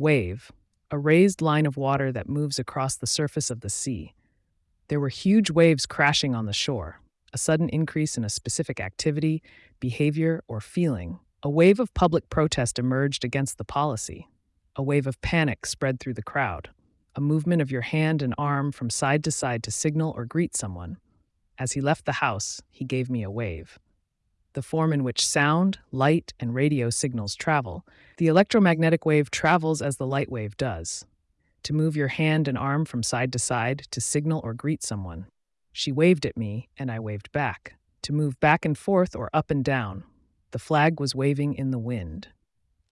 Wave, a raised line of water that moves across the surface of the sea. There were huge waves crashing on the shore, a sudden increase in a specific activity, behavior, or feeling. A wave of public protest emerged against the policy. A wave of panic spread through the crowd. A movement of your hand and arm from side to side to signal or greet someone. As he left the house, he gave me a wave. The form in which sound, light, and radio signals travel. The electromagnetic wave travels as the light wave does. To move your hand and arm from side to side to signal or greet someone. She waved at me, and I waved back. To move back and forth or up and down. The flag was waving in the wind.